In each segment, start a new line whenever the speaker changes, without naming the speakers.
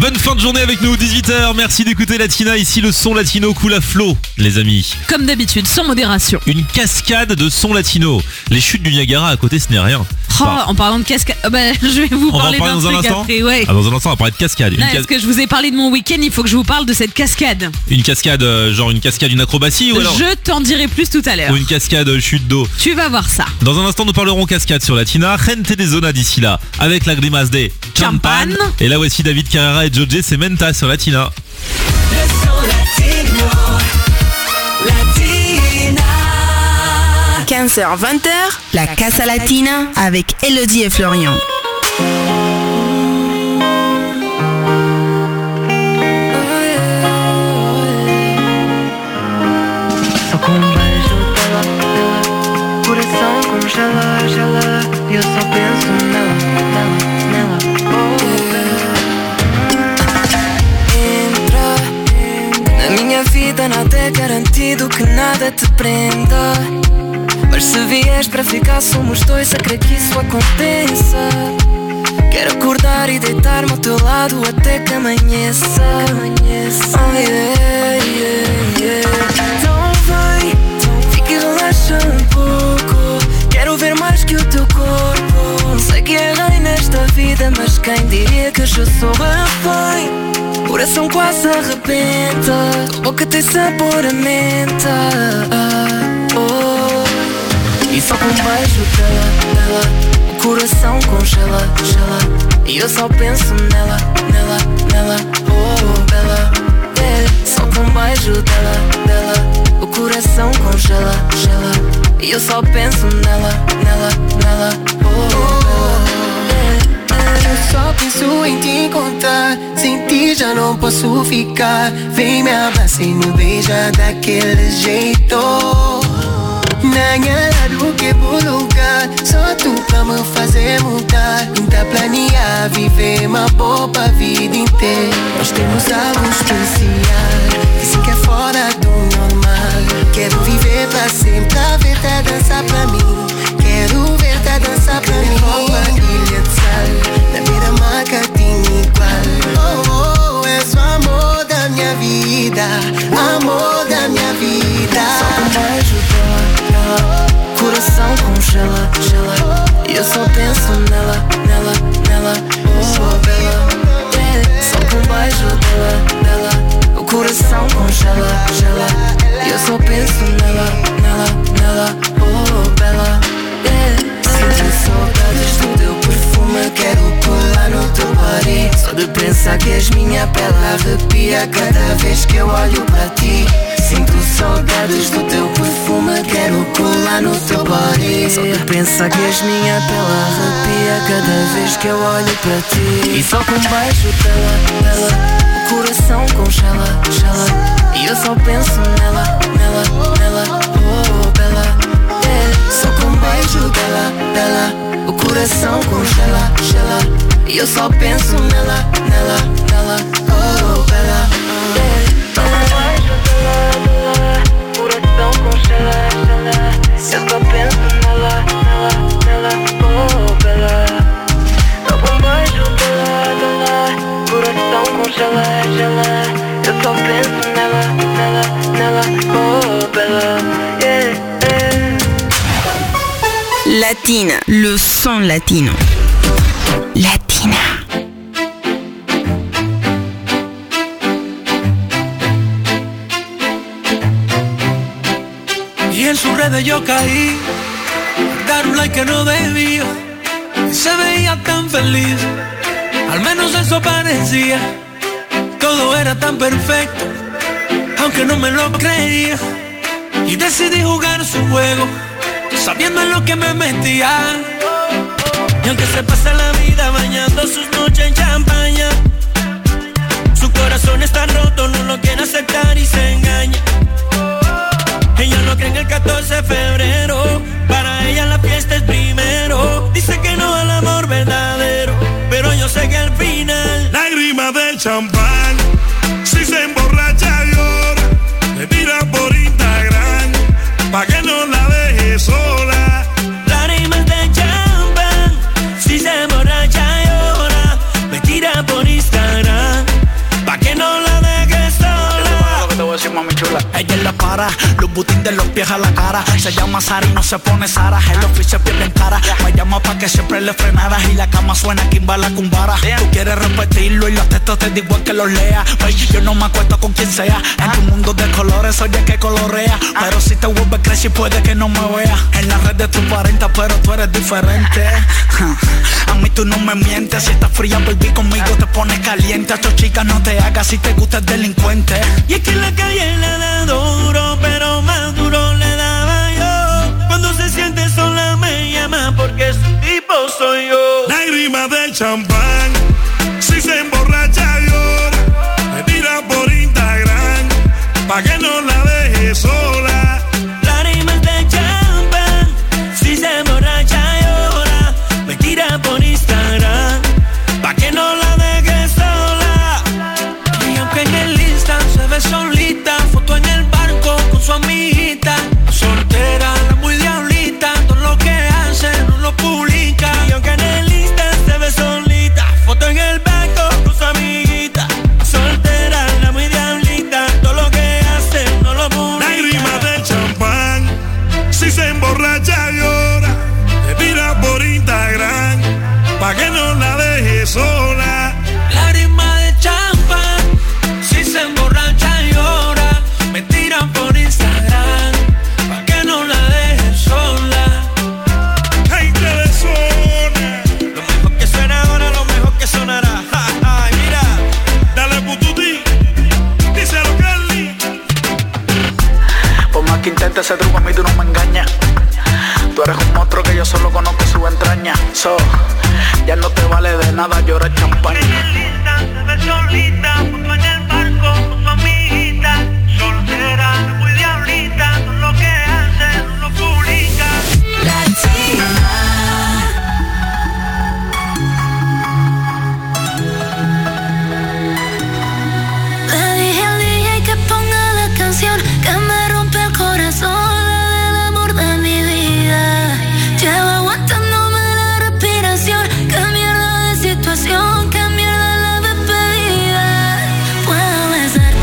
Bonne fin de journée avec nous, 18h. Merci d'écouter Latina. Ici, le son latino coule à flot, les amis.
Comme d'habitude, sans modération.
Une cascade de son latino. Les chutes du Niagara à côté, ce n'est rien.
En parlant de cascade, je vais vous parler d'un truc après. Ouais.
Dans un instant, on va parler de cascade.
Est-ce que je vous ai parlé de mon week-end, il faut que je vous parle de cette cascade.
Une cascade, une acrobatie ou alors
Je t'en dirai plus tout à l'heure.
Ou une cascade chute d'eau.
Tu vas voir ça.
Dans un instant, nous parlerons cascade sur Latina. Gente de Zona d'ici là, avec la grimace des Champagne. Et là voici David Carrera et Jojé, c'est Menta sur Latina.
15h-20h, la Casa Latina avec Elodie et Florian.
Só com um beijo dela, coração congela, gela, e eu só penso nela. Entra na minha vida, nada é garantido, que nada te prenda. Mas se vieres para ficar, somos dois, a crer que isso aconteça. Quero acordar e deitar-me ao teu lado até que amanheça. Oh, yeah, yeah, yeah. Então vem, fica e relaxa um pouco. Quero ver mais que o teu corpo. Sei que é rei nesta vida, mas quem diria que eu sou refém? Coração quase arrebenta, tua boca tem sabor a menta. E só com um beijo dela, o coração congela, gela, e eu só penso nela, oh, bela, yeah. Só com um beijo dela, o coração congela, gela, e eu só penso nela, oh, bela, yeah. Eu só penso em te encontrar, sem ti já não posso ficar. Vem me abraça e me beija daquele jeito. Nanha do que bom lugar, só tu pra me fazer mudar. Então planear, viver uma boa vida inteira. Nós temos algo especial, dizem que é fora do normal. Quero viver pra sempre, a ver-te dançar pra mim. Quero ver-te dançar pra mim. Uma ilha de sal, na beira-mar que tem igual. Oh, oh, és o amor da minha vida, amor da minha vida. Só com um beijo dela, coração congela, gela, e eu só penso nela, oh, bela, yeah. Só com um beijo dela, o coração congela, gela, e eu só penso nela, oh, bela, yeah. Sinto saudades do teu perfume, quero colar no teu body. Só de pensar que és minha pele arrepia cada vez que eu olho para ti. Sinto saudades do teu perfume, quero colar no teu body. Só de pensar que és minha pele arrepia cada vez que eu olho para ti. E só com um beijo dela, o coração congela, gela, e eu só penso nela, oh, bela, yeah. Só com um beijo dela, o coração congela, gela, e eu só penso nela, oh, bela, yeah. Só com um beijo dela, coração congela, gela, eu só penso nela, oh, bela. Só com um beijo dela, coração congela, gela, eu só penso nela, oh, bela, yeah, yeah.
Latina, le son latino. Latina.
Y en sus redes yo caí, dar un like que no debía. Y se veía tan feliz, al menos eso parecía. Todo era tan perfecto, aunque no me lo creía. Y decidí jugar su juego, sabiendo en lo que me metía. Y aunque se pasa la vida bañando sus noches en champaña, su corazón está roto, no lo quiere aceptar y se engaña. Ella no cree en el 14 de febrero, para ella la fiesta es primero. Dice que no al amor verdadero, pero yo sé que al final
lágrimas del champán, si se emborracha llora, le tira por Instagram, pa' que no la deje sola.
Lágrimas de champán, si se emborracha llora, me tira por Instagram,
mami chula. Ella es la para, los butines de los pies a la cara. Se llama Sara y no se pone Sara. El oficio es bien cara. Me llama pa' que siempre le frenaras. Y la cama suena Kimba la cumbara. Tú quieres repetirlo y los textos te digo que los lea. Baby, yo no me acuesto con quien sea. En tu mundo de colores soy el que colorea. Pero si te vuelves crazy puede que no me vea. En la red de tus 40 pero tú eres diferente. A mí tú no me mientes. Si estás fría baby conmigo te pones caliente. A tus chicas no te hagas si te gusta el delincuente.
Y es que en la calle le da duro, pero más duro le daba yo. Cuando se siente sola me llama porque su tipo soy yo.
Lágrimas de champán, si se emborracha llora. Me tira por Instagram, pa' que no la deje sola.
Lágrimas de champán, si se emborracha llora. Me tira por Instagram, pa' que no la deje sola. Y aunque en el Insta se ve solita, foto en el barco con su amiguita. Soltera, la muy diablita, todo lo que hace no lo publica. Y aunque en el Insta se ve solita, foto en el barco con su amiguita. Soltera, la muy diablita, todo lo que hace no lo publica.
Lágrimas de champán, si se emborracha llora. Te tira por Instagram, pa' que no la deje sola.
Lágrimas de champán, si se emborracha llora. Me tiran por Instagram, pa' que no la deje sola.
Gente de zona,
Lo mejor que suena ahora, lo mejor que sonará. Ay, mira,
dale pututi, díselo Carly.
Por más que intentes ese truco a mí tú no me engañas. Tú eres un monstruo que yo solo conozco su entraña. So, ya no te vale de nada llorar champán.
en el Insta se ve solita, junto en el barco con su amiguita. Soltera, muy diablita, todo lo que hace no lo publica.
Le dije al DJ que ponga la canción que me rompe el corazón, la del amor de mi vida. Llevo aguantándome la respiración. Qué mierda de situación, qué mierda la despedida. Puedo besarte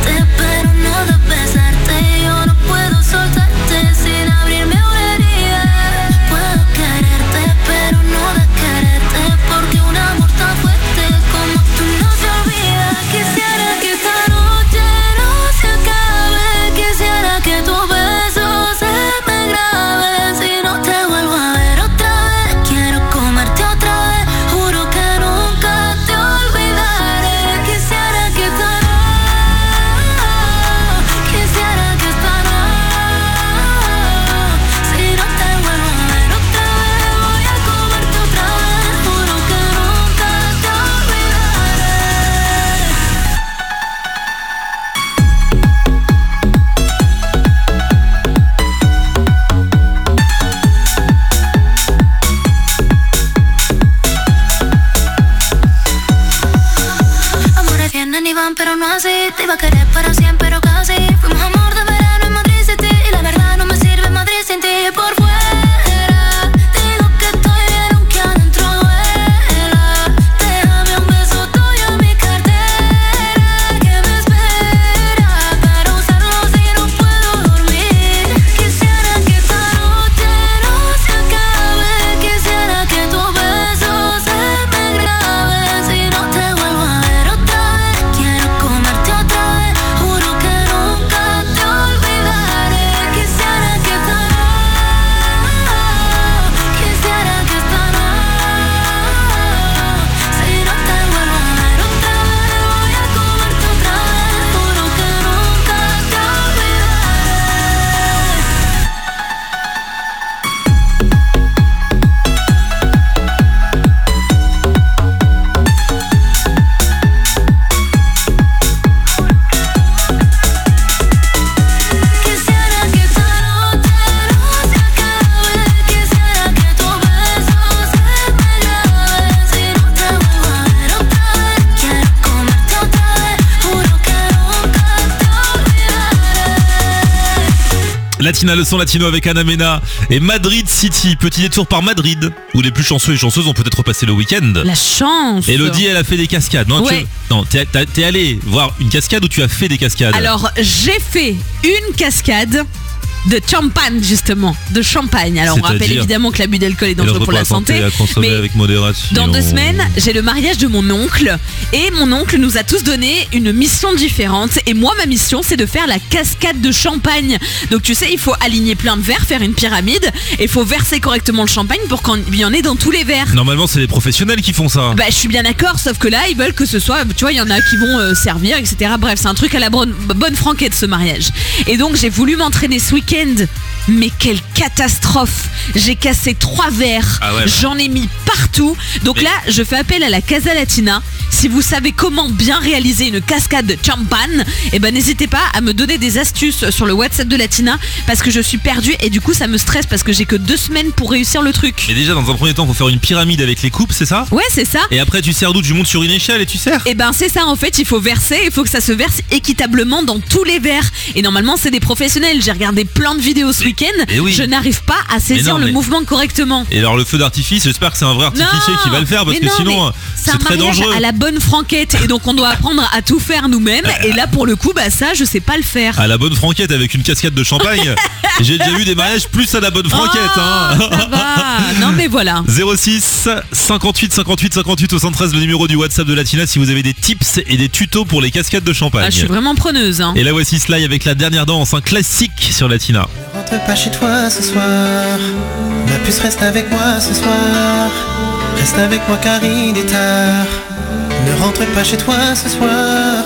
Latina, le son latino avec Ana Mena et Madrid City. Petit détour par Madrid, où les plus chanceux et chanceuses ont peut-être passé le week-end.
La chance.
Elodie, elle a fait des cascades. Non,
ouais.
T'es allé voir une cascade ou tu as fait des cascades?
Alors, j'ai fait une cascade de champagne, justement, de champagne. Alors on rappelle évidemment que l'abus d'alcool est dangereux pour la santé,
à consommer avec modération.
Dans 2 semaines, j'ai le mariage de mon oncle et mon oncle nous a tous donné une mission différente et moi ma mission c'est de faire la cascade de champagne. Donc tu sais, il faut aligner plein de verres, faire une pyramide et il faut verser correctement le champagne pour qu'il y en ait dans tous les verres.
Normalement c'est les professionnels qui font ça.
Bah je suis bien d'accord, sauf que là ils veulent que ce soit, tu vois, il y en a qui vont servir, etc. Bref, c'est un truc à la bonne franquette ce mariage. Et donc j'ai voulu m'entraîner ce week-end. Mais quelle catastrophe! J'ai cassé 3 verres, J'en ai mis partout. Donc là, je fais appel à la Casa Latina. Si vous savez comment bien réaliser une cascade de champagne, n'hésitez pas à me donner des astuces sur le WhatsApp de Latina parce que je suis perdue et du coup ça me stresse parce que j'ai que 2 semaines pour réussir le truc.
Mais déjà dans un premier temps, faut faire une pyramide avec les coupes, c'est ça?
Ouais, c'est ça.
Et après tu sers d'où? Tu montes sur une échelle et tu sers?
C'est ça en fait, il faut verser, il faut que ça se verse équitablement dans tous les verres. Et normalement c'est des professionnels. J'ai regardé plein de vidéos ce week-end. Je n'arrive pas à saisir le mouvement correctement.
Et alors le feu d'artifice, j'espère que c'est un vrai artificier qui va le faire parce que sinon c'est très dangereux.
À la bonne franquette et donc on doit apprendre à tout faire nous-mêmes et là pour le coup ça je sais pas le faire.
À la bonne franquette avec une cascade de champagne. J'ai déjà vu des mariages plus à la bonne franquette
Ça va. Non mais voilà.
06 58 58 58 au 113 le numéro du WhatsApp de Latina si vous avez des tips et des tutos pour les cascades de champagne.
Je suis vraiment preneuse
Et là voici Sly avec La Dernière Danse, un classique sur Latina.
Ne rentre pas chez toi ce soir. Ma puce reste avec moi ce soir. Reste avec moi car il est tard. Ne rentre pas chez toi ce soir.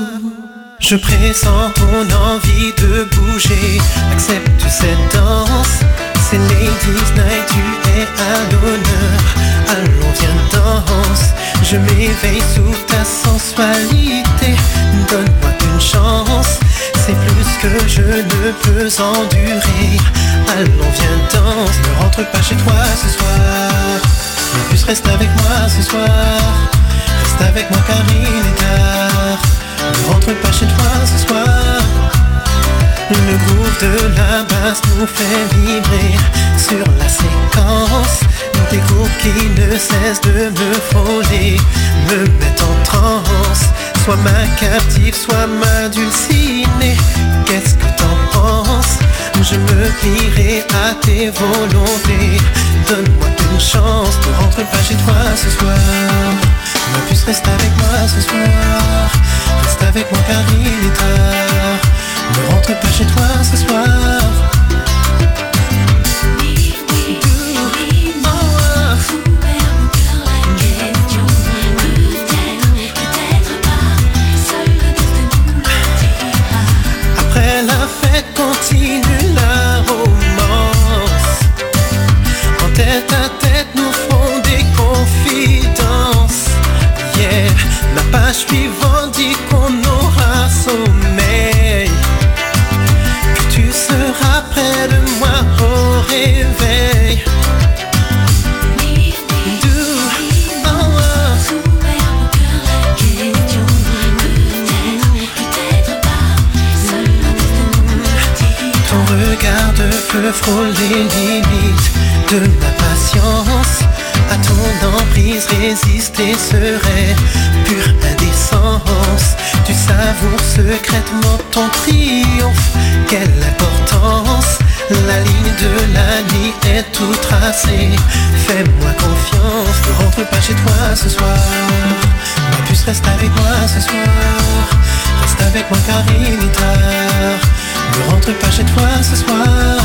Je pressens ton envie de bouger. Accepte cette danse. C'est Ladies Night, tu es à l'honneur. Allons viens danse. Je m'éveille sous ta sensualité. Donne-moi une chance. C'est plus que je ne peux endurer. Allons viens danse. Ne rentre pas chez toi ce soir. Ma puce reste avec moi ce soir. Reste avec moi car il est tard. Ne rentre pas chez toi ce soir. Le groove de la basse nous fait vibrer sur la séquence. Des groupes qui ne cessent de me frôler, me mettent en transe. Sois ma captive, sois ma dulcinée. Qu'est-ce que t'en penses? Je me plierai à tes volontés. Donne-moi une chance, ne rentre pas chez toi ce soir. Ma puce reste avec moi ce soir. Reste avec moi car il est tard. Ne rentre pas chez toi ce soir. Après la fête continue la romance. En tête à tête nous ferons des confidences. Yeah, la page suivante dit qu'on aura sommeil. Que tu seras près de moi au réveil. Ton regard de feu frôle les limites de ma patience. À ton emprise résister serait pure indécence. Tu savoures secrètement ton triomphe. Quelle importance! La ligne de la nuit est tout tracée. Fais-moi confiance, ne rentre pas chez toi ce soir. Ma puce reste avec moi ce soir. Reste avec moi car il est tard. Ne rentre pas chez toi ce soir.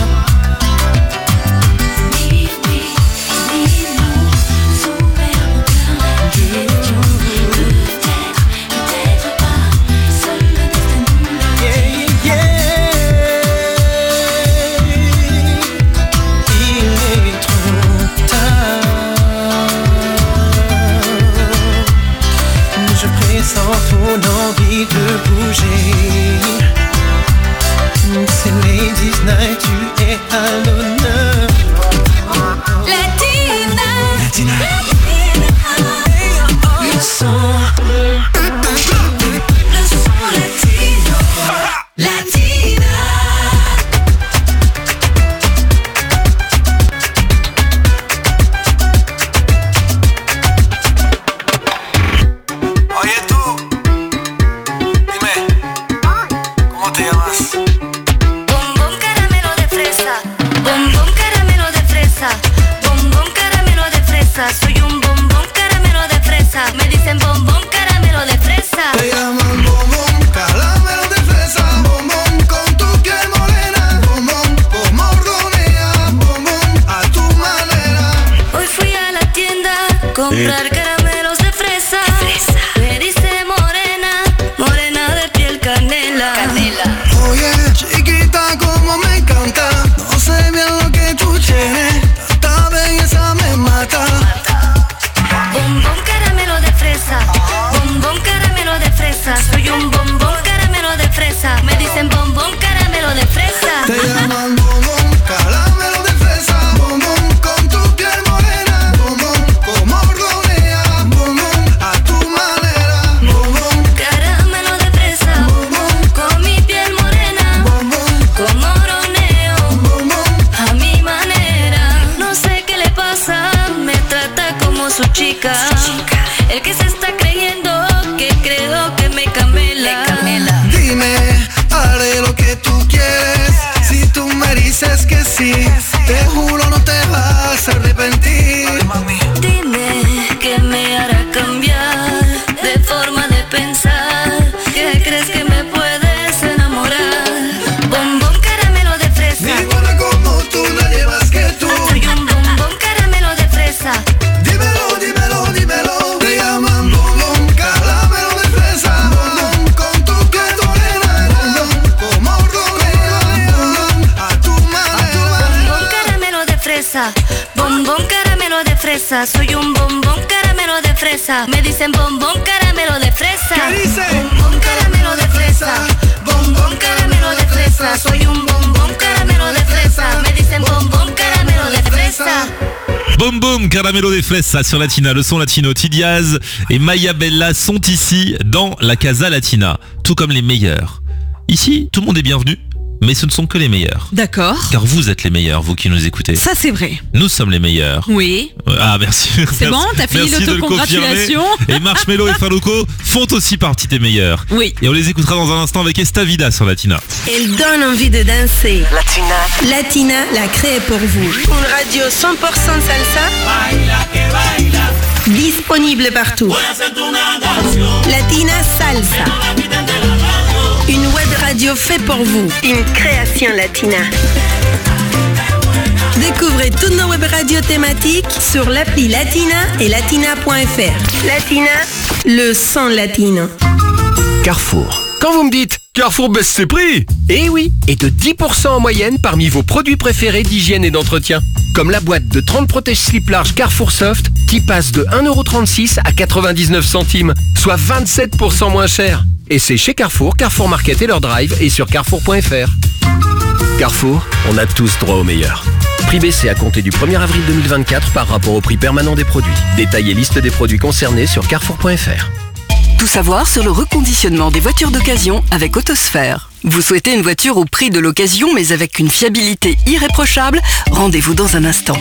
Ton envie de bouger. C'est Ladies Night, tu
fresa. Soy un bombón caramelo de fresa. Me dicen bombón caramelo de fresa.
Te llaman bombón caramelo de fresa. Bombón con tu piel morena. Bombón como ronea. Bombón a tu manera.
Hoy fui a la tienda a comprar caramelos de fresa. Me dice morena, morena de piel canela.
Oye, chiquita, como me encanta. No sé bien lo que tú tienes. Esta belleza me mata.
Bombón caramelo de fresa. Bombón caramelo de fresa. Soy un bombón caramelo de fresa. Me dicen bombón caramelo de fresa.
Te llaman bombón caramelo de fresa. Bombón con tu piel morena. Bombón como ronea. Bombón a tu manera. Bombón
Caramelo de fresa.
bombón
Con mi piel morena.
bombón
Como roneo.
bombón.
A mi manera. No sé qué le pasa. Me trata como su chica. El que se está creyendo que creo que me camela.
Dime, haré lo que tú quieres. Si tú me dices que sí, te juro no te vas a arrepentir.
Dime que me hará cambiar de forma de pensar. ¿Qué crees que me puedes enamorar? Bombón caramelo de fresa.
Ninguna como tú, nadie más que tú.
Soy un bombón caramelo de fresa.
Dímelo, dímelo, dímelo. Te llaman bombón caramelo de fresa. Bombón con tu piel morena. Bombón como ronea. Bombón a tu manera.
Bombón caramelo de fresa. Bombón caramelo de fresa. Soy un bombón caramelo de fresa. Me dicen bombón caramelo de fresa.
¿Qué dice?
Bombón caramelo de fresa. Bombón caramelo de fresa. Soy un bombón caramelo de fresa. Me dicen bombón caramelo de fresa.
Boom Boom, Caramelo des Fresa sur Latina. Le son latino, Tidiaz et Maya Bella sont ici dans la Casa Latina, tout comme les meilleurs. Ici, tout le monde est bienvenu, mais ce ne sont que les meilleurs.
D'accord.
Car vous êtes les meilleurs, vous qui nous écoutez.
Ça, c'est vrai.
Nous sommes les meilleurs.
Oui.
Ah, merci.
C'est bon, t'as fini
Merci de le
l'autocongratulation.
confirmer. Et Marshmello et Faruko font aussi partie des meilleurs.
Oui.
Et on les écoutera dans un instant avec Estavida sur Latina.
Elle donne envie de danser. Latina l'a créée pour vous. Une radio 100% salsa. Disponible partout. Latina Salsa. Une web radio faite pour vous. Une création latina. Découvrez toutes nos web radios thématiques sur l'appli Latina et latina.fr. Latina, le son latino.
Carrefour. Quand vous me dites Carrefour baisse ses prix, eh oui, et de 10% en moyenne parmi vos produits préférés d'hygiène et d'entretien. Comme la boîte de 30 protège-slip large Carrefour Soft qui passe de 1,36€ à 99 centimes, soit 27% moins cher. Et c'est chez Carrefour, Carrefour Market et leur drive et sur carrefour.fr. Carrefour, on a tous droit au meilleur. Prix baissé à compter du 1er avril 2024 par rapport au prix permanent des produits. Détail et liste des produits concernés sur carrefour.fr.
Tout savoir sur le reconditionnement des voitures d'occasion avec Autosphère. Vous souhaitez une voiture au prix de l'occasion mais avec une fiabilité irréprochable? Rendez-vous dans un instant.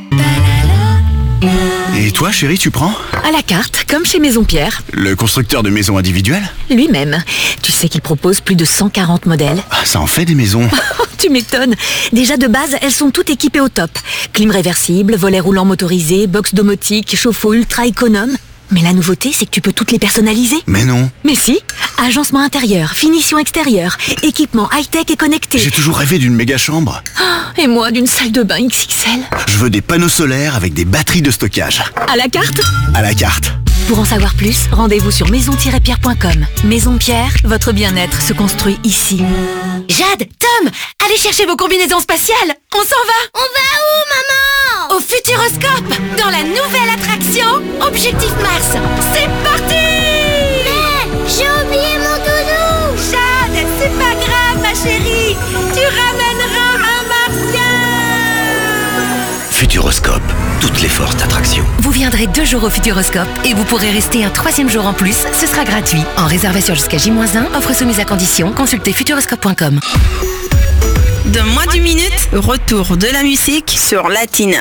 Et toi, chérie, tu prends?
À la carte, comme chez Maison Pierre.
Le constructeur de maisons individuelles?
Lui-même. Tu sais qu'il propose plus de 140 modèles.
Ah, ça en fait des maisons.
Tu m'étonnes. Déjà de base, elles sont toutes équipées au top. Clim réversible, volet roulant motorisé, box domotique, chauffe-eau ultra économe. Mais la nouveauté, c'est que tu peux toutes les personnaliser.
Mais non.
Mais si. Agencement intérieur, finition extérieure, équipement high-tech et connecté.
J'ai toujours rêvé d'une méga chambre.
Et moi, d'une salle de bain XXL.
Je veux des panneaux solaires avec des batteries de stockage.
À la carte?
À la carte.
Pour en savoir plus, rendez-vous sur maison-pierre.com. Maison Pierre, votre bien-être se construit ici. Jade, Tom, allez chercher vos combinaisons spatiales. On s'en va.
On va où, maman?
Au Futuroscope, dans la nouvelle attraction Objectif Mars. C'est parti!
Mais j'ai oublié mon doudou.
Jade, c'est pas grave, ma chérie. Tu ramèneras un martien.
Futuroscope, toutes les forces d'attraction.
Vous viendrez 2 jours au Futuroscope et vous pourrez rester un 3e jour en plus. Ce sera gratuit. En réservation jusqu'à J-1, offre soumise à condition. Consultez futuroscope.com.
Dans moins d'une minute, retour de la musique sur Latina.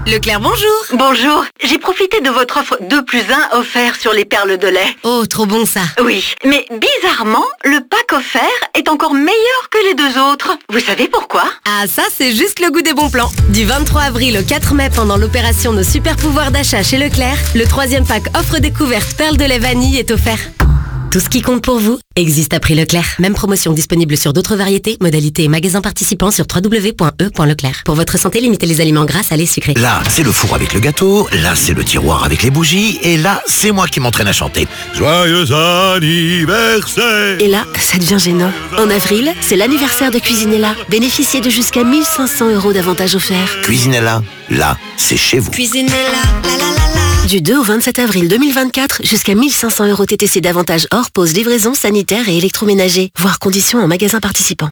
Leclerc, bonjour.
Bonjour, j'ai profité de votre offre 2 plus 1 offert sur les perles de lait.
Oh, trop bon ça.
Oui, mais bizarrement, le pack offert est encore meilleur que les 2 autres. Vous savez pourquoi?
Ah, ça, c'est juste le goût des bons plans. Du 23 avril au 4 mai, pendant l'opération Nos super pouvoirs d'achat chez Leclerc, le 3e pack offre découverte perles de lait vanille est offert. Tout ce qui compte pour vous existe à prix Leclerc. Même promotion disponible sur d'autres variétés, modalités et magasins participants sur www.e.leclerc. Pour votre santé, limitez les aliments gras, salés, sucrés.
Là, c'est le four avec le gâteau, là, c'est le tiroir avec les bougies, et là, c'est moi qui m'entraîne à chanter. Joyeux anniversaire!
Et là, ça devient gênant. En avril, c'est l'anniversaire de Cuisinella. Bénéficiez de jusqu'à 1 500 € d'avantages offerts.
Cuisinella, là, c'est chez vous.
Cuisinella, la la la la. Du 2 au 27 avril 2024, jusqu'à 1 500 € TTC d'avantages hors pause, livraison, sanitaire et électroménager. Voir conditions en magasin participant.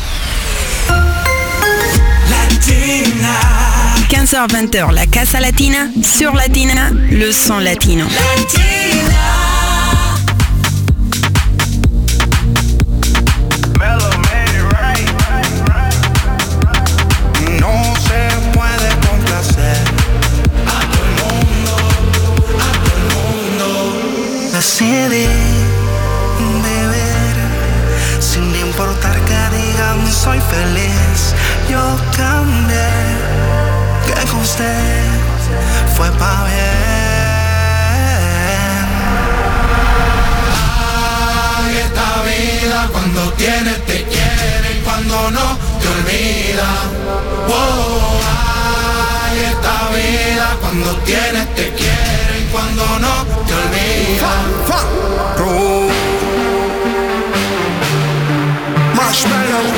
15h-20h, la Casa Latina. Sur Latina, le son latino.
Decidí vivir sin importar que digan soy feliz. Yo cambié, que con usted fue pa' bien.
Ay, esta vida cuando tienes te quiere y cuando no te olvida. Oh, ay, esta vida cuando tienes te quiere y cuando no te olvida.
Marshmallow.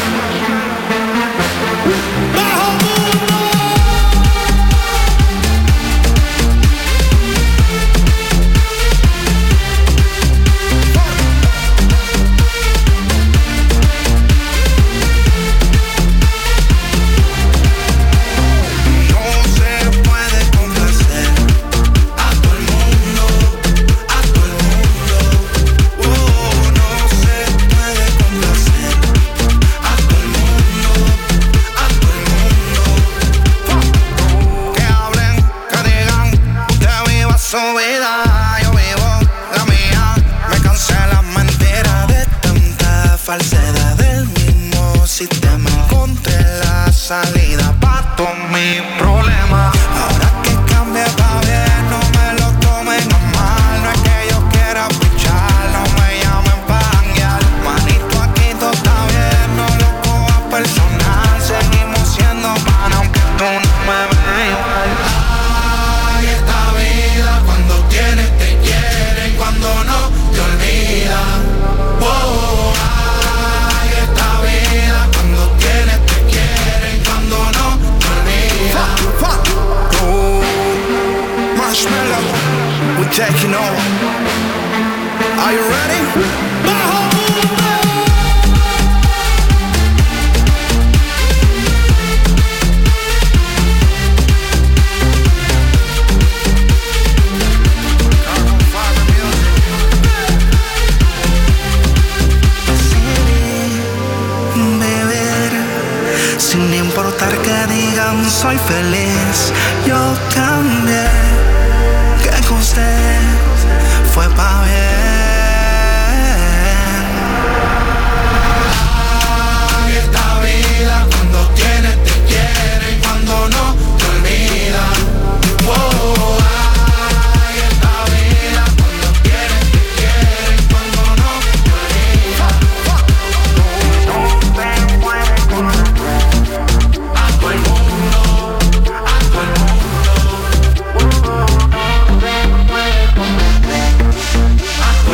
Su vida, yo vivo la mía. Me cansé las mentiras de tanta falsedad del mismo sistema. Encontré la salida pa' todos mis problemas. Ahora que cambié pa' bien, no me lo tomen a mal. No es que yo quiera pichar, no me llamen pa' janguear. Manito, aquí todo está bien, no lo cojas personal. Seguimos siendo pan aunque tú no me veas mal. Cuando no te olvida, oh, ay, esta vida cuando tienes te quieren, cuando no te olvida.
Marshmallow, we're taking over. Are you ready? Sin importar que digan soy feliz, yo cambié, que con usted fue pa' bien.
Ay, esta vida cuando tienes te quieren, cuando no te olvida. Oh, ay, esta vida cuando tienes te quieren, cuando no te olvida. No te puedes conocer. A todo el mundo, a todo el mundo. No te puedes conocer. A todo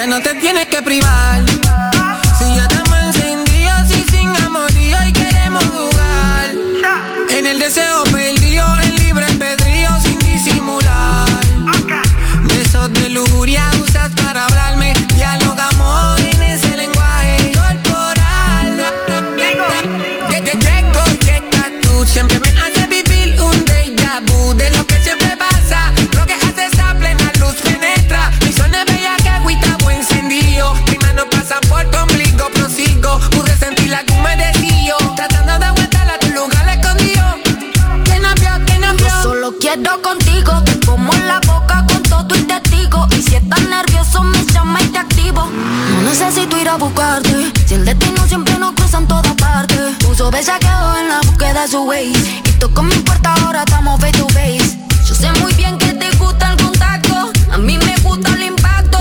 Ya no te tienes que privar. Si ya estamos encendidos y sin amorío y queremos jugar. En el deseo perdido, en libre albedrío sin disimular. Besos de lujuria usas para hablarme. Dialogamos en ese lenguaje corporal. Llegas tú, siempre me haces vivir un déjà vu de lo que siempre pasa. Lo que haces a plena luz penetra. Mi zona es bella que agüita buen encendido. Mis manos pasan por tu ombligo, prosigo. Pude sentir la que me decía. Tratando de aguantar a tu lugar escondido. Que no vio.
Yo solo quiero contigo. Te como en la boca con todo y testigo. Y si estás nervioso me llama y te activo. No necesito ir a buscarte. Si el destino siempre nos cruza en todas partes. Puso bellaqueo en la búsqueda de su Waze. Y toco mi puerta, ahora estamos face to face. Yo sé muy bien que te gusta el contacto. A mí me gusta el impacto.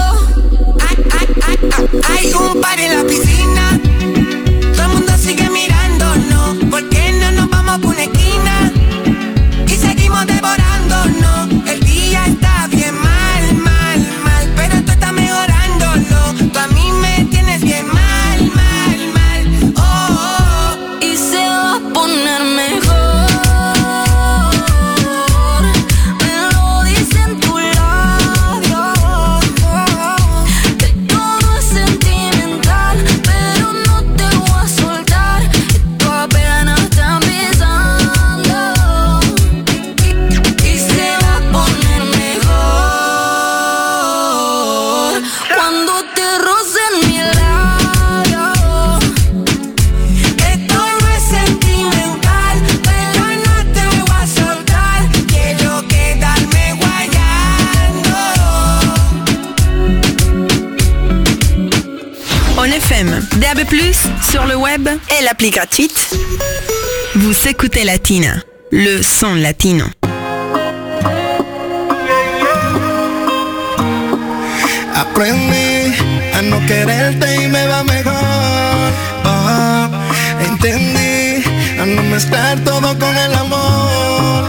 Hay un par en la piscina. Todo el mundo sigue mirándonos. ¿Por qué no nos vamos por una esquina? Y seguimos devorándonos. El día está bien mal. Pero tú estás mejorándolo. Tú a mí me tienes bien mal.
Y se va a poner mejor. Me lo dicen tus labios. Que todo es sentimental, pero no te voy a soltar. Esto apenas está empezando. Y se va a poner mejor cuando te rocen mi labio.
Esto no es sentimental, pero no te voy a soltar. Quiero quedarme guayando.
On FM, DAB+, sur le web et l'appli gratuite. Vous écoutez Latina, le son latino.
Aprendí a no quererte y me va mejor. Oh, entendí a no mezclar todo con el amor.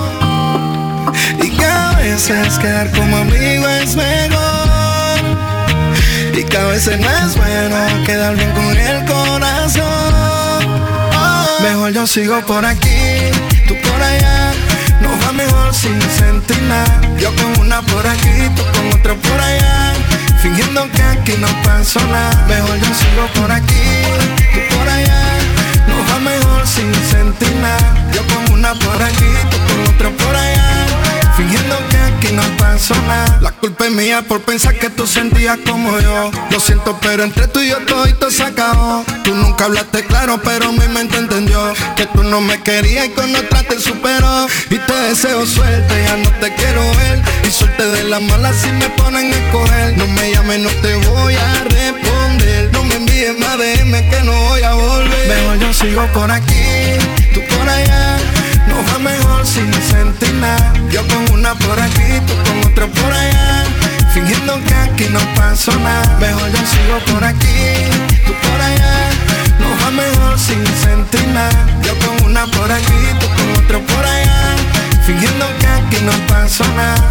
Y que a veces quedar como amigo es mejor. Y que a veces no es bueno quedar bien con el corazón. Oh, mejor yo sigo por aquí, tú por allá. Nos va mejor sin sentir nada. Yo con una por aquí, tú con otra por allá. Fingiendo que aquí no pasó nada. Mejor yo sigo por aquí, tú por allá. Nos va mejor sin sentir nada. Yo con una por aquí, tú con otra por allá. Fingiendo que aquí no pasó nada. La culpa es mía por pensar que tú sentías como yo. Lo siento, pero entre tú y yo todo se acabó. Tú nunca hablaste claro, pero mi mente entendió que tú no me querías y con otra te superó. Y te deseo suerte, ya no te quiero ver. Y suerte de las malas si me ponen a escoger. No me llames, no te voy a responder. No me envíes más DM que no voy a volver. Mejor yo sigo por aquí, tú por allá. Nos va mejor sin sentir nada. Yo con una por aquí, tú con otra por allá. Fingiendo que aquí no pasó nada. Mejor yo sigo por aquí, tú por allá. Nos va mejor sin sentir nada. Yo con una por aquí, tú con otra por allá. Fingiendo que aquí no pasó nada.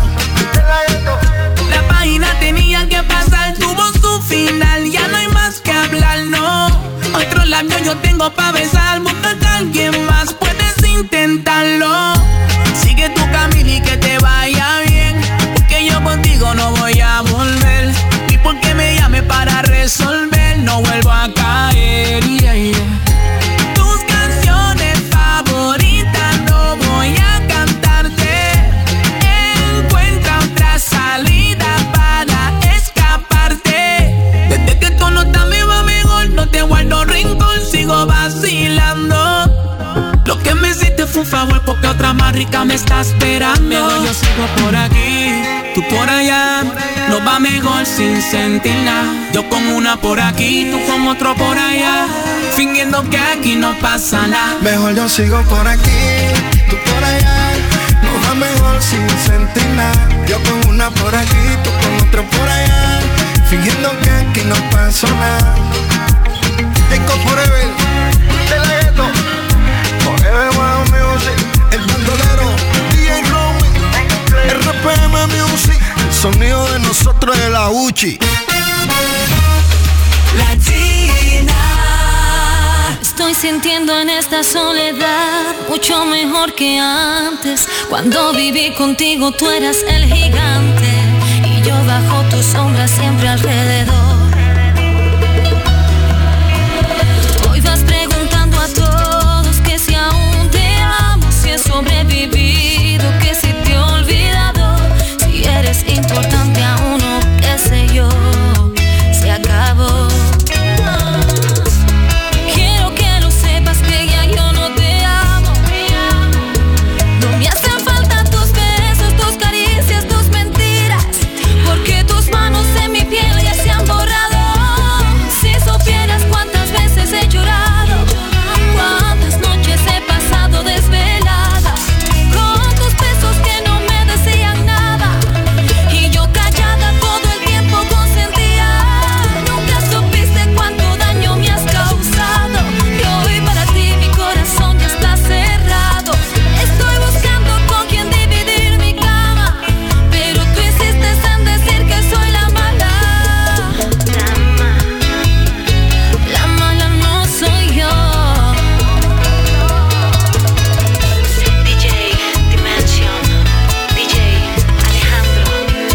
La página tenía que pasar, tuvo su final. Ya no hay más que hablar, no. Otro labio yo tengo pa' besar. Búscate a alguien más, puedes intentarlo. Sigue tu camino y que te vaya bien. Porque yo contigo no voy a volver. Ni porque me llame para resolver. No vuelvo a caer, yeah, yeah. Tus canciones favoritas no voy a cantarte. Encuentra otra salida para escaparte. Desde que tú no estás me va mejor. No te guardo rincón, sigo vacilando. Lo que me hiciste fue un favor porque otra más rica me está esperando. Pero yo sigo por aquí, tú por allá. Nos va mejor sin sentir nada. Yo con una por aquí, tú con otro por allá. Fingiendo que aquí no pasa nada.
Mejor yo sigo por aquí, tú por allá. Nos va mejor sin sentir nada. Yo con una por aquí, tú con otro por allá. Fingiendo que aquí no pasó nada. Jacob Forever, de la gueto. Forever Wow Music, el bandolero, DJ Romy, RPM Music, el sonido de nosotros de la Uchi.
Latina.
Estoy sintiendo en esta soledad mucho mejor que antes. Cuando viví contigo tú eras el gigante y yo bajo tu sombra siempre alrededor. Hoy vas preguntando a todos que si aún te amo, si he sobrevivido, que si te he olvidado, si eres importante a uno, qué sé yo, se acabó. Quiero que lo sepas que ya yo no te amo. No me hacen falta tus besos, tus caricias, tus mentiras, porque tus manos en mi piel ya se han borrado. Si supieras cuántas veces he llorado, cuántas noches he pasado desvelada, con tus besos que no me decían nada, y yo callada todo el tiempo consentía. Nunca supiste cuánto daño me has causado, y hoy para ti mi corazón ya está cerrado. Estoy buscando con quien dividir mi cama, pero tú insistes en decir que soy la mala. La mala no soy yo. DJ Dimension, DJ Alejandro.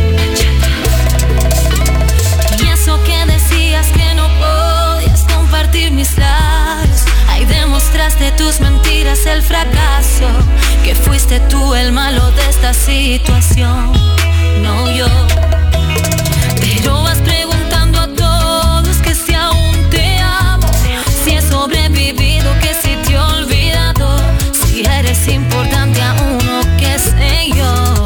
Y eso que decías que no podías compartir mis labios, ahí demostraste tus mentiras, el fracaso, que fuiste tú el malo de esta situación, no yo. Pero vas preguntando a todos que si aún te amo, si he sobrevivido, que si te he olvidado, si eres importante a uno, qué sé yo.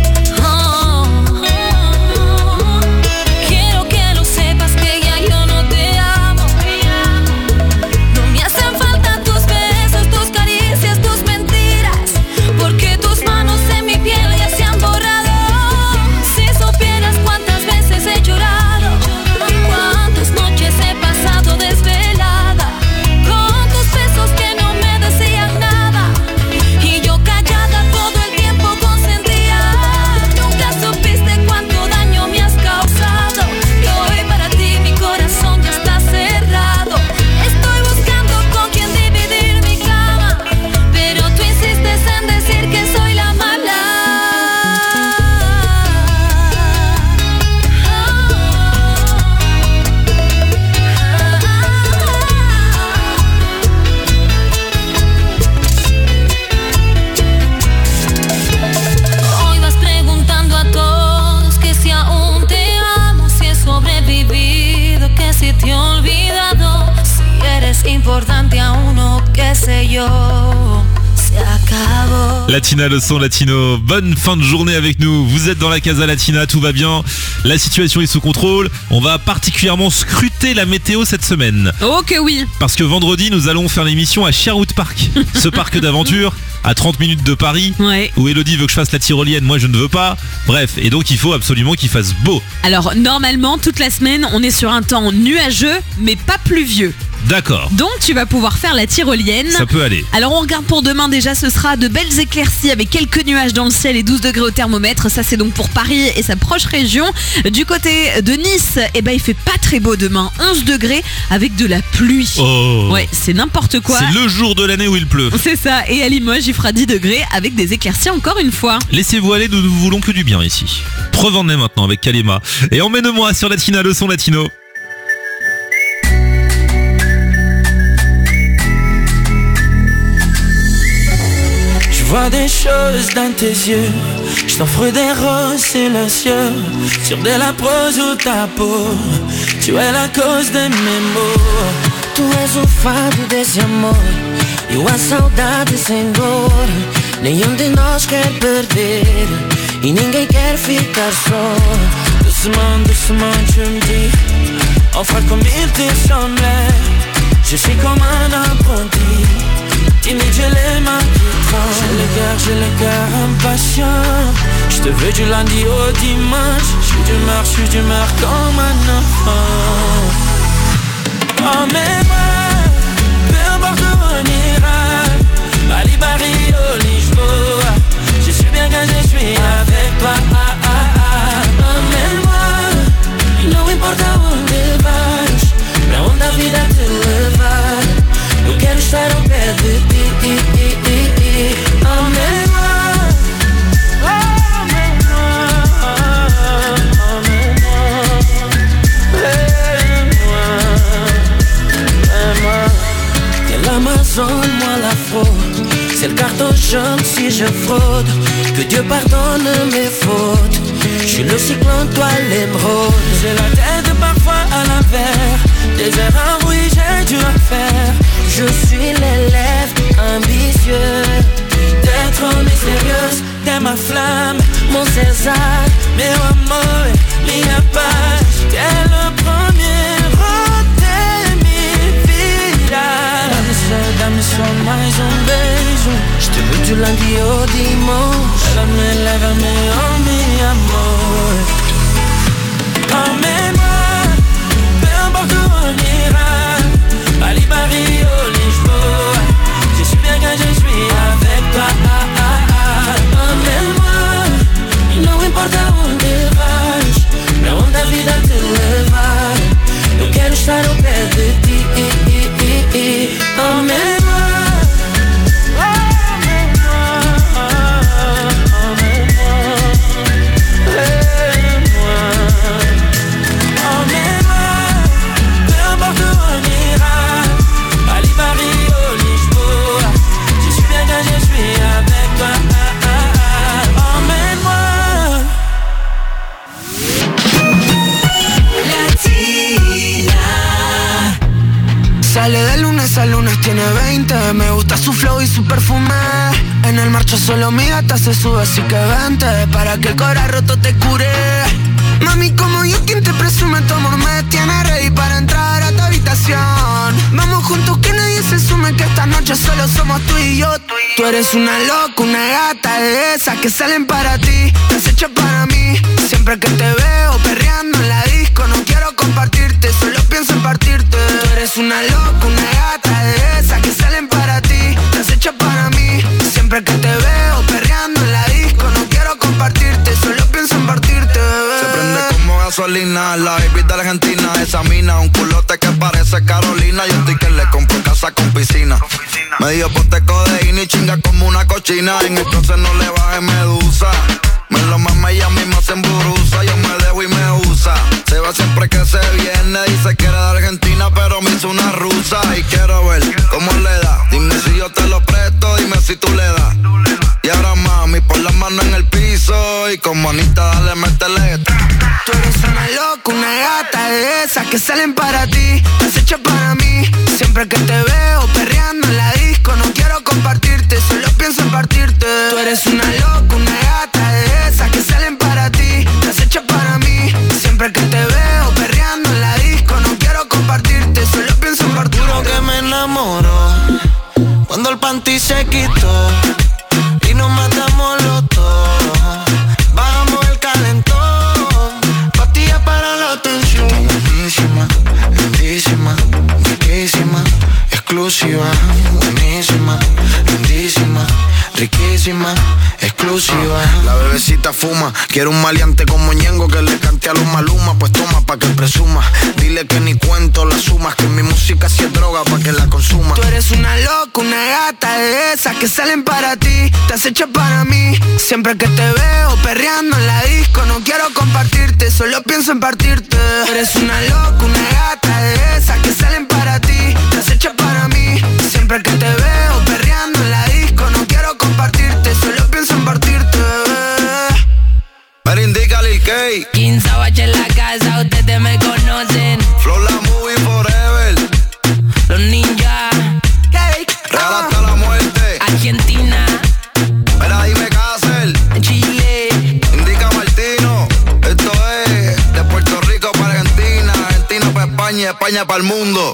Quiero que lo sepas que ya yo no te amo. No me hacen falta tus besos, tus caricias, tus mentiras, porque tus manos en mi piel ya se han borrado. Si supieras cuántas veces he llorado, cuántas noches he pasado desvelada, con tus besos que no me decían nada, y yo callada todo el tiempo consentía. Nunca supiste cuánto daño me has causado, y hoy para ti mi corazón ya está cerrado. Estoy buscando con quien dividir mi cama, pero tú insistes en decir que soy la mala. Hoy vas preguntando a todos que si aún te amo, si he sobrevivido, que si te he olvidado, si eres importante a uno, qué sé yo, se acabó.
Latina, le son latino, bonne fin de journée avec nous. Vous êtes dans la Casa Latina, tout va bien, la situation est sous contrôle. On va particulièrement scruter la météo cette semaine.
Oh que oui.
Parce que vendredi, nous allons faire l'émission à Sherwood Park, ce parc d'aventure à 30 minutes de Paris, où Elodie veut que je fasse la tyrolienne, moi je ne veux pas. Bref, et donc il faut absolument qu'il fasse beau.
Alors normalement toute la semaine on est sur un temps nuageux mais pas pluvieux.
D'accord.
Donc tu vas pouvoir faire la tyrolienne.
Ça peut aller.
Alors on regarde pour demain déjà, ce sera de belles éclaircies avec quelques nuages dans le ciel et 12 degrés au thermomètre. Ça c'est donc pour Paris et sa proche région. Du côté de Nice, eh ben, il fait pas très beau demain, 11 degrés avec de la pluie.
Oh.
Ouais, c'est n'importe quoi.
C'est le jour de l'année où il pleut.
C'est ça, et à Limoges il fera 10 degrés avec des éclaircies encore une fois.
Laissez-vous aller, nous ne voulons que du bien ici. Preuve en est maintenant avec Kalema. Et emmène-moi sur Latina, le son latino.
Je vois des choses dans tes yeux, je t'offre des roses silencieux sur de la prose ou ta peau. Tu es la cause de mes maux.
Tu és o fado desse amor e a saudade sem dor. Nenhum de nós quer perder e ninguém quer ficar só.
Doucement, doucement tu me dis, enfin comme il te semblait. Je suis comme un apprenti, timide j'ai les mains qui tremblent. J'ai le cœur impatient, je te veux du lundi au dimanche. Je suis d'humeur comme un enfant. Emmène-moi, peu importe où on ira, Bali, Barrio, Lisboa. Je suis bien quand je suis avec toi. Emmène-moi, no importa dónde vas,
chante, si je fraude, que Dieu pardonne mes fautes. Je suis le cyclone, toi l'émeraude. J'ai la tête parfois à l'envers, des erreurs, oui j'ai dû en faire. Je suis l'élève ambitieux, d'être mystérieuse, de ma flamme, mon César, meu amor, minha paz. T'es le premier de minha vida. Dá-me só mais beijo. Je te veux du lundi au dimanche. Lève-me, oh mi amor. Emmène-moi, peu importe où on ira, Paris, Paris ou Lisboa. Je suis bien quand je suis avec toi. Emmène-moi, e não importa onde vais, pra onde a vida te levar. Eu quero estar ao pé de ti. Emmène-moi.
Sale de lunes a lunes, tiene 20. Me gusta su flow y su perfume. En el marcho solo mi gata se sube, así que vente, para que el corazón roto te cure. Mami, como yo, quien te presume, tu amor me tiene ready para entrar a tu habitación. Vamos juntos, que nadie se sume, que esta noche solo somos tú y yo. Tú eres una loca, una gata de esas que salen para ti, te has hecho para mí. Siempre que te veo perreando en la disco, no quiero compartirte, solo pienso en partirte. Tú eres una loca, una gata de esas que salen para ti, te has hecho para mí. Siempre que te veo perreando en la disco, no quiero compartirte, solo pienso en partirte, bebé.
Se prende como gasolina, la baby de Argentina, esa mina, un culote que parece Carolina. Yo estoy que le compro casa con piscina. Medio pote codeína y chinga como una cochina. En el closet no le baje medusa. Me lo mama y ella misma se emburuza. Yo me dejo y me usa. Se va siempre que se viene. Dice que era de Argentina pero me hizo una rusa. Y quiero ver cómo le da. Dime si yo te lo presto, dime si tú le das. Y ahora mami, pon la mano en el piso y con manita dale, métele.
Tú eres una loca, una gata de esas que salen para ti, te has hecho para mí. Siempre que te veo perreando en la disco, no quiero compartirte, solo pienso en partirte. Tú eres una loca, una gata de esas que salen para ti, te has hecho para mí. Siempre que te veo perreando en la disco, no quiero compartirte, solo pienso en partirte.
Juro que me enamoró cuando el panty se quitó y nos matamos los dos. Bajamos el calentón, pastillas para la tensión. Buenísima, lindísima, riquísima, exclusiva. Buenísima, lindísima, riquísima, exclusiva.
La bebecita fuma, quiere un maleante como Ñengo que le cante a los Maluma. Pues toma pa' que presuma, dile que ni cuento las sumas, que mi música sí es droga pa' que la consuma.
Tú eres una loca, una gata de esas que salen para ti, te has hecho para mí. Siempre que te veo perreando en la disco, no quiero compartirte, solo pienso en partirte. Tú eres una loca, una gata de esas que salen para ti, te has hecho para mí. Siempre que te veo perreando en la disco, no quiero compartirte, solo pienso en partirte, bebé.
Pero indica Lil K,
15 baches en la casa, ustedes me conocen.
Flow la movie forever.
Los ninjas,
Real hasta la muerte.
Argentina,
Mira, dime Cáceres,
Chile,
indica Martino. Esto es de Puerto Rico para Argentina, Argentina para España, España para el mundo.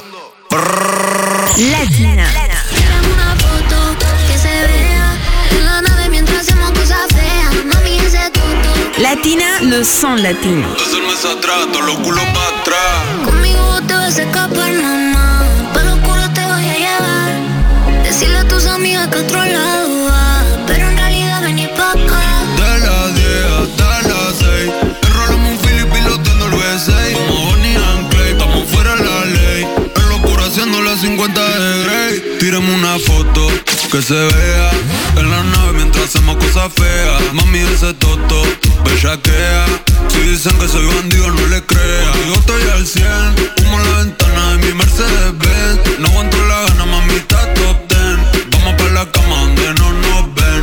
Latina.
Quiero una foto que se vea en la nave mientras hacemos cosas feas. Mami, ese tutu.
Latina, le son latino.
Dos meses atrás, todos los culos para atrás.
Conmigo te vas a escapar, mamá. Para oscuro te voy a llevar. Decirle a tus amigas que otro lado va, pero en realidad vení pa' acá.
De las 10 hasta las 6, enrolamos un Philip piloteando el V6. Como Bonnie and Clyde, estamos fuera de la ley. En locura haciendo las 50 de Grey. Tírame una foto que se vea en la nave mientras hacemos cosas feas. Mami, ese toto, bellaquea. Si dicen que soy bandido, no le crea. Yo estoy al 100, humo en la ventana de mi Mercedes-Benz. No aguanto la gana, mami, está top 10. Vamos pa' la cama donde no nos ven.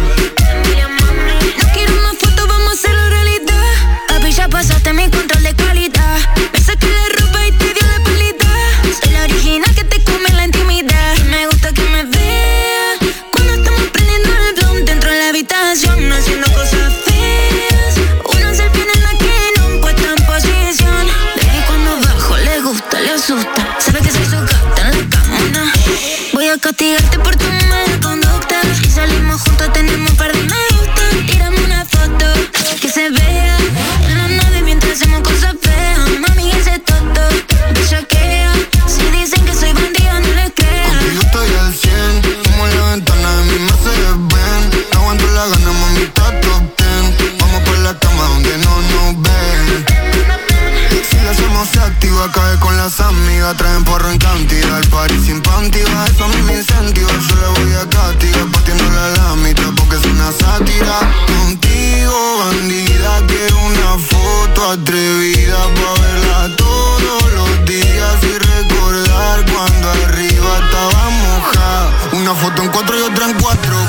iba a caer con las amigas, traen porro en cantidad. El party sin panty, va, eso a mí me incentiva. Yo le voy a castigar, partiéndole la mitad porque es una sátira. Contigo, bandida, quiero una foto atrevida pa' verla todos los días y recordar cuando arriba estaba mojada. Una foto en 4 y otra en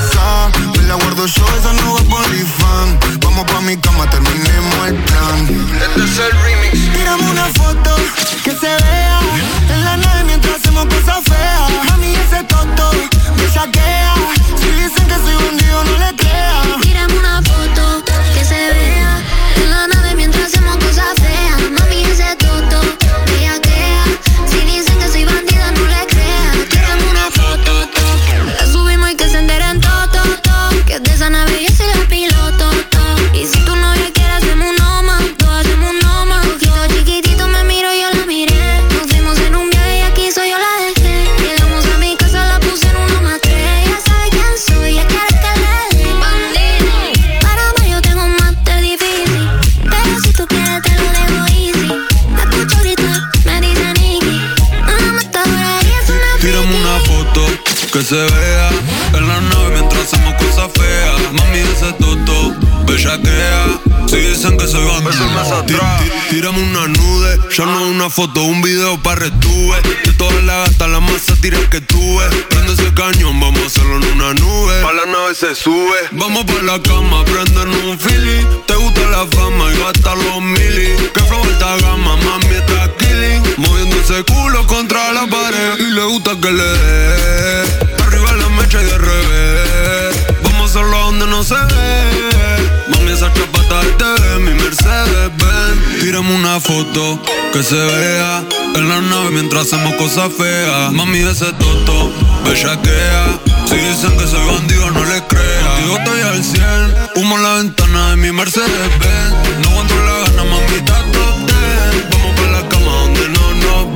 4K. Me la guardo yo, esa no va por fan. Vamos pa' mi cama, terminemos el plan. Este es el remix. Tírame una foto que se vea en la nave mientras hacemos cosas feas. A mí ese toto me saquea. Si dicen que soy bandido, no le crea.
Tírame una foto que se vea en la nave mientras hacemos cosas feas. Mami, ese toto me saquea. Si dicen que soy bandida, no le crea. Tírame una foto, la subimos y que se enteren todo. Que de esa nave yo soy la piloto. Y si tu novia quiere hacemos un noma, hacemos un noma. Ojito chiquitito me miro, yo la miré. Nos fuimos en un viaje y aquí soy yo la dejé. Llegamos a mi casa, la puse en 1+3. Ya sabe quién soy, ya quiere que le dé. Bandido, para mí yo tengo un máster difícil. Pero si tú quieres te lo dejo easy. La escucho gritar, me dice Nicky. Una matadora y es una friki.
Tírame una foto que se vea en la nave mientras hacemos cosas feas. Mami, ese toto bellaquea. Si dicen que soy bandido, tírame una nude. Ya no una foto, un video pa' retuve. De todas las gatas, la más sátira que tuve. Prende ese cañón, vamos a hacerlo en una nube. Pa' la nave se sube. Vamos pa' la cama, prendernos un fili. Te gusta la fama y gastar los mili. Que flow alta gama, mami está killing. Moviendo ese culo contra la pared. Y le gusta que le dé arriba la mecha y de revés. Vamos a hacerlo donde no se ve. Mami, esa chapata de TV, mi Mercedes Benz. Tírame una foto que se vea en la nave mientras hacemos cosas feas. Mami, ese toto bellaquea. Si dicen que soy bandido, no les crea. Digo, estoy al 100, humo en la ventana de mi Mercedes Benz. No aguanto la gana, mami, está top 10. Vamos pa' la cama donde no nos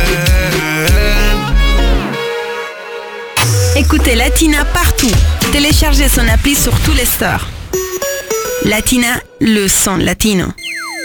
ven.
Écoutez Latina partout. Téléchargez son appli sur tous les stores. Latina, le son latino.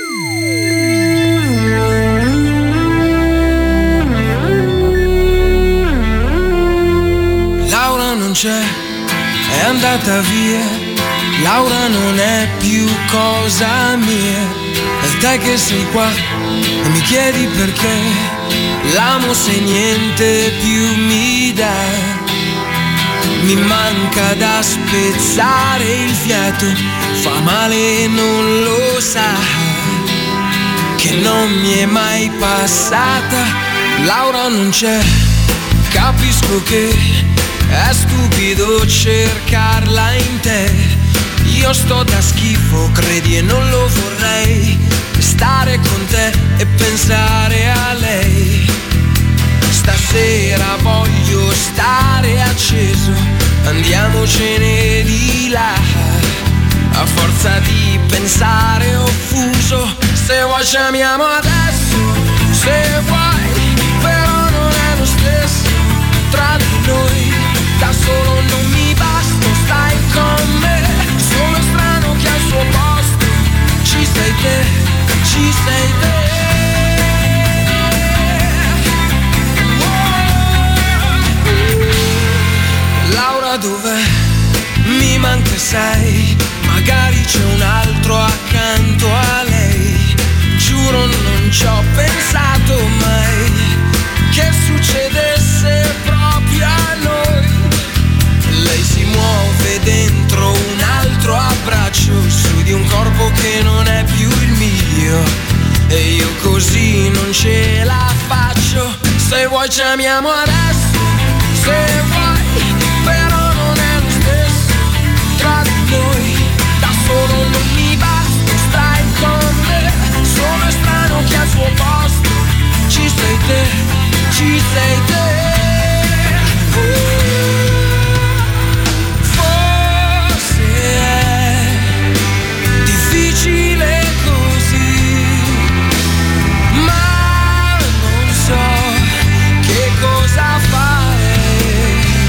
Laura non c'è, è andata via. Laura non è più cosa mia. E te che sei qua e mi chiedi perché. L'amo se niente più mi dà. Mi manca da spezzare il fiato, fa male e non lo sa, che non mi è mai passata. Laura non c'è, capisco che è stupido cercarla in te. Io sto da schifo, credi e non lo vorrei, stare con te e pensare a lei. Stasera voglio stare acceso, andiamocene di là. A forza di pensare offuso, se vuoi chiamiamo adesso, se vuoi, però non è lo stesso tra di noi. Da solo non mi basta, stai con me, sono strano che al suo posto ci sei te, ci sei te. Laura dov'è? Mi manca sai, magari c'è un altro accanto a lei. Giuro non ci ho pensato mai che succedesse proprio a noi. Lei si muove dentro un altro abbraccio, su di un corpo che non è più il mio. E io così non ce la faccio. Se vuoi chiamiamo adesso, se vuoi, però non è lo stesso tra di noi. Da solo non mi basta, stai con me, sono strano che al suo posto ci sei te, ci sei te. Forse è difficile così, ma non so che cosa fare.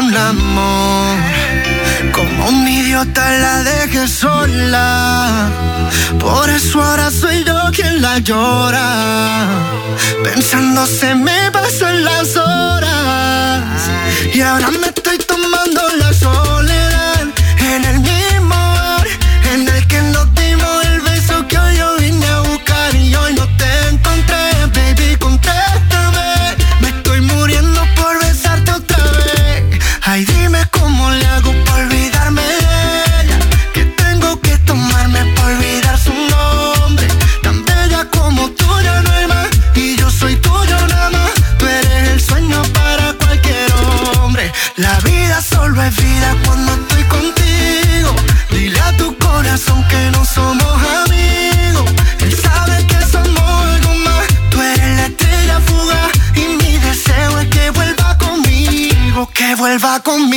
un amor. Como un idiota la dejé sola. Por eso ahora soy yo quien la llora. Pensando se me pasan las horas. Y ahora me estoy tomando la soledad. En el mismo bar en el que nos dimos el beso que hoy yo vine a buscar. Y hoy no te encontré, baby, contéstame. Me estoy muriendo por besarte otra vez. Ay, dime cómo le hago para olvidarme de ella. Que tengo que tomarme para olvidar su nombre. Tan bella como tú ya no hay más. Y yo soy tuyo nada más. Tú eres el sueño para cualquier hombre. La vida solo es vida cuando estoy contigo. Dile a tu corazón que no somos amigos. Él sabe que somos algo más. Tú eres la estrella fugaz. Y mi deseo es que vuelva conmigo. Que vuelva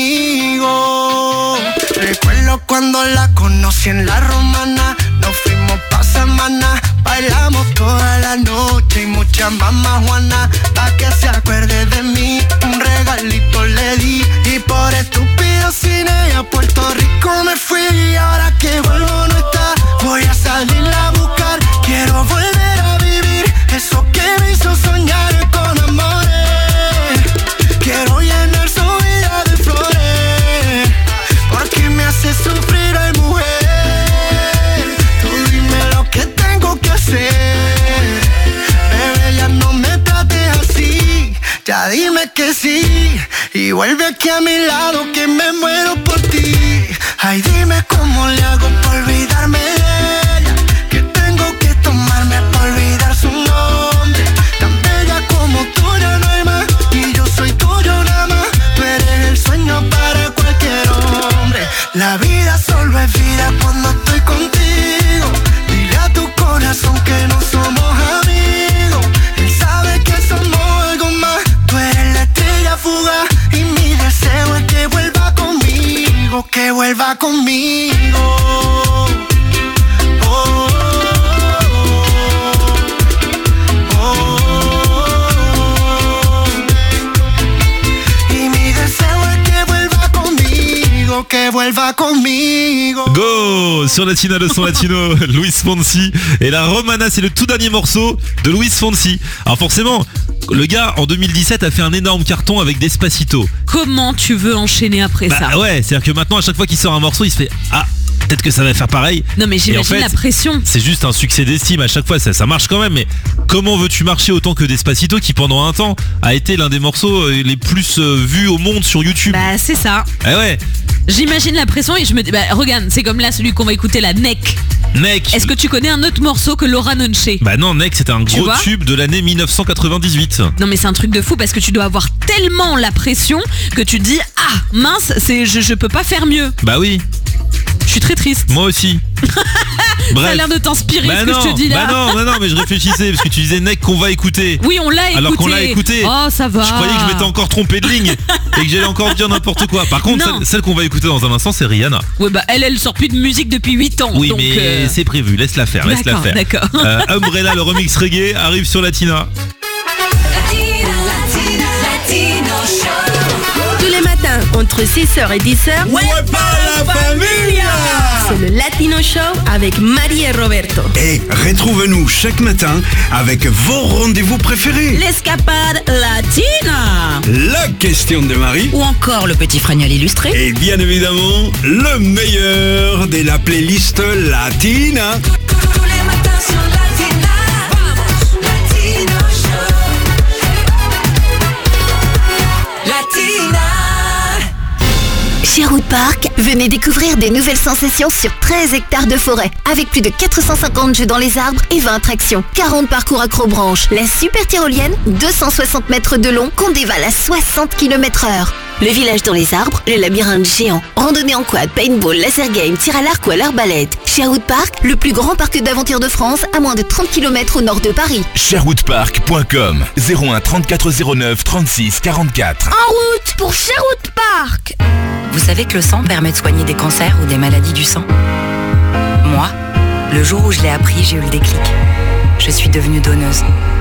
conmigo. Recuerdo cuando la conocí en la Romana. Nos fuimos pa' semana. Bailamos toda la noche y mucha mamá Juana. Pa' que se acuerde de mí, un regalito le di. Y por estúpido sin ella a Puerto Rico me fui. Y ahora que vuelvo no está, voy a salirla a buscar. Quiero volver a vivir eso que me hizo soñar con amores. Quiero llenar su vida de flores, porque me hace sufrir, ay mujer. Tú dime lo que tengo que hacer. Bebé, ya no me trates así. Ya dime que sí. Y vuelve aquí a mi lado que me muero por ti. Ay, dime cómo le hago para olvidarme de ella. Que tengo que tomarme para olvidar su nombre. Tan bella como tú ya no hay más. Y yo soy tuyo nada más. Tú eres el sueño para cualquier hombre. La vida solo es vida cuando estoy contigo. Dile a tu corazón que no somos amigos. Él sabe que somos algo más. Tú eres la estrella fugaz. Y mi deseo es que vuelva conmigo. Que vuelva conmigo. Oh, oh, oh. Y mi deseo es que vuelva conmigo. Que vuelva conmigo.
Go sur Latina, le son latino, Luis Fonsi. Et la Romana, c'est le tout dernier morceau de Luis Fonsi. Alors forcément, le gars en 2017 a fait un énorme carton avec Despacito.
Comment tu veux enchaîner après ça?
Ouais, c'est-à-dire que maintenant à chaque fois qu'il sort un morceau, il se fait ah, peut-être que ça va faire pareil.
Non mais j'imagine
en fait,
la pression.
C'est juste un succès d'estime à chaque fois, ça marche quand même. Mais comment veux-tu marcher autant que Despacito, qui pendant un temps a été l'un des morceaux les plus vus au monde sur YouTube?
Bah c'est ça.
Ah ouais.
J'imagine la pression et je me dis, bah regarde, c'est comme là celui qu'on va écouter là, Neck. Est-ce que tu connais un autre morceau que Laura Nonche?
Bah non, Neck c'était un gros tube de l'année 1998.
Non mais c'est un truc de fou parce que tu dois avoir tellement la pression que tu te dis ah mince, je peux pas faire mieux.
Bah oui.
Je suis très triste.
Moi aussi. Bref.
Ça a l'air de t'inspirer ce que je te dis là.
Bah non, mais je réfléchissais parce que tu disais Neck qu'on va écouter.
Oui, on l'a écouté.
Alors qu'on l'a écouté.
Oh, ça va.
Je croyais que je m'étais encore trompé de ligne et que j'allais encore dire n'importe quoi. Par contre, celle qu'on va écouter dans un instant, c'est Rihanna.
Ouais, bah elle sort plus de musique depuis 8 ans.
Oui,
donc,
mais c'est prévu, laisse-la faire.
D'accord.
Umbrella, le remix reggae, arrive sur Latina.
Tous les matins, entre 6h et 10h.
Ouais, pas la familia.
C'est le Latino Show avec Marie et Roberto.
Et retrouvez-nous chaque matin avec vos rendez-vous préférés.
L'escapade latina.
La question de Marie.
Ou encore le petit fregnoll illustré.
Et bien évidemment, le meilleur de la playlist latina.
Tous les matins sur Latina. Vamos, Latino Show. Latina.
Sherwood Park, venez découvrir des nouvelles sensations sur 13 hectares de forêt, avec plus de 450 jeux dans les arbres et 20 attractions, 40 parcours accrobranches, la super tyrolienne, 260 mètres de long qu'on dévale à 60 km/h. Le village dans les arbres, le labyrinthe géant, randonnée en quad, paintball, laser game, tir à l'arc ou à l'arbalète. Sherwood Park, le plus grand parc d'aventure de France, à moins de 30 km au nord de Paris.
Sherwoodpark.com 01 34 09 36 44.
En route pour Sherwood Park.
Vous savez que le sang permet de soigner des cancers ou des maladies du sang? Moi, le jour où je l'ai appris, j'ai eu le déclic. Je suis devenue donneuse.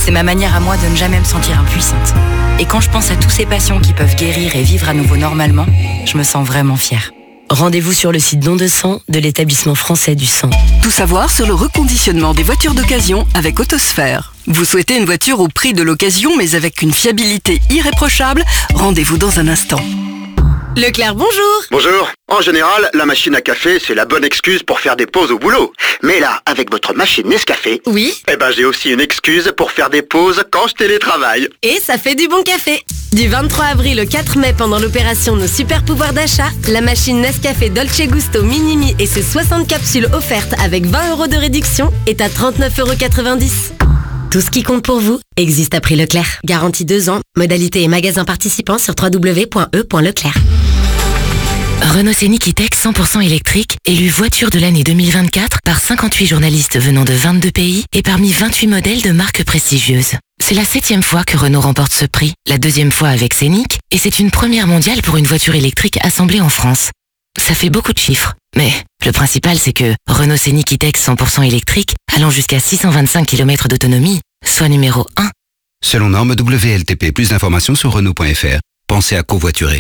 C'est ma manière à moi de ne jamais me sentir impuissante. Et quand je pense à tous ces patients qui peuvent guérir et vivre à nouveau normalement, je me sens vraiment fière.
Rendez-vous sur le site Don de sang de l'établissement français du sang.
Tout savoir sur le reconditionnement des voitures d'occasion avec Autosphère. Vous souhaitez une voiture au prix de l'occasion mais avec une fiabilité irréprochable? Rendez-vous dans un instant.
Leclerc, bonjour.
Bonjour. En général, la machine à café, c'est la bonne excuse pour faire des pauses au boulot. Mais là, avec votre machine Nescafé,
oui,
j'ai aussi une excuse pour faire des pauses quand je télétravaille.
Et ça fait du bon café.
Du 23 avril au 4 mai, pendant l'opération Nos Super Pouvoirs d'achat, la machine Nescafé Dolce Gusto Minimi et ses 60 capsules offertes avec 20 € de réduction est à 39,90 €. Tout ce qui compte pour vous existe à prix Leclerc. Garantie 2 ans. Modalité et magasins participants sur www.e.leclerc.
Renault Scénic E-Tech 100% électrique, élu voiture de l'année 2024 par 58 journalistes venant de 22 pays et parmi 28 modèles de marques prestigieuses. C'est la 7e fois que Renault remporte ce prix, la 2e fois avec Scénic, et c'est une première mondiale pour une voiture électrique assemblée en France. Ça fait beaucoup de chiffres, mais le principal c'est que Renault Scénic E-Tech 100% électrique, allant jusqu'à 625 km d'autonomie, soit numéro 1.
Selon norme WLTP, plus d'informations sur Renault.fr. Pensez à covoiturer.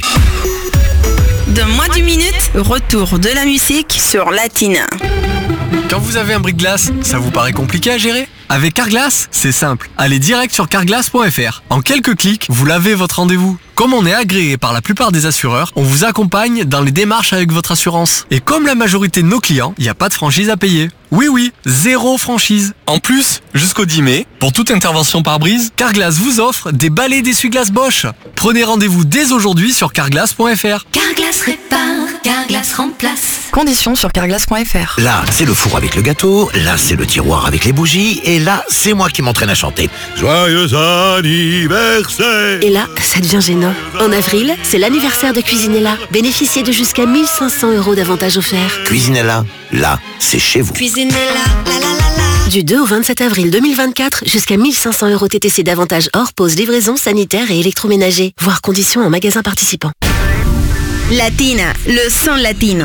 Dans moins d'une minute, retour de la musique sur Latina.
Quand vous avez un brise-glace, ça vous paraît compliqué à gérer? Avec Carglass, c'est simple. Allez direct sur carglass.fr. En quelques clics, vous lavez votre rendez-vous. Comme on est agréé par la plupart des assureurs, on vous accompagne dans les démarches avec votre assurance. Et comme la majorité de nos clients, il n'y a pas de franchise à payer. Oui, 0 franchise. En plus, jusqu'au 10 mai, pour toute intervention par brise, Carglass vous offre des balais d'essuie-glace Bosch. Prenez rendez-vous dès aujourd'hui sur carglass.fr.
Carglass répare, Carglass remplace.
Conditions sur carglass.fr.
Là, c'est le four avec le gâteau, là, c'est le tiroir avec les bougies, et là, c'est moi qui m'entraîne à chanter. Joyeux anniversaire!
Et là, ça devient gênant. En avril, c'est l'anniversaire de Cuisinella. Bénéficiez de jusqu'à 1 500 € d'avantages offerts.
Cuisinella, là, c'est chez vous.
Cuisinella, la la la la. Du 2 au 27 avril 2024, jusqu'à 1 500 € TTC d'avantages hors pause, livraison, sanitaire et électroménager. Voir conditions en magasin participant.
Latina, le son latino.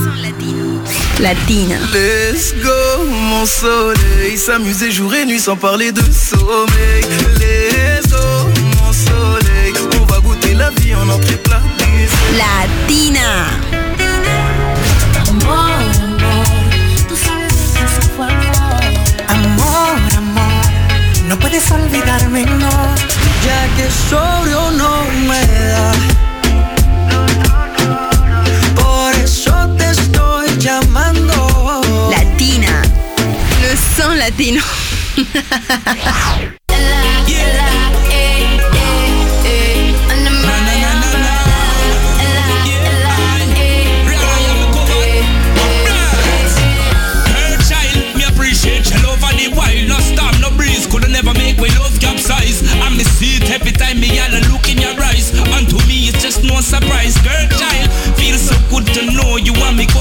Latina.
Let's go, mon soleil. S'amuser jour et nuit sans parler de sommeil. Let's go, mon soleil. On va goûter la vie en entrée plat.
Latina.
Amor, amor, tú sabes que eso fue amor.
Amor, amor, no puedes olvidarme, no. Ya que sobrio no me da. Por eso te estoy llamando.
Latina. Le son latino.
No storm, no breeze, could never make my love capsize. I miss it every time me and I look in your eyes. And to me it's just no surprise, girl child. Feels so good to know you want me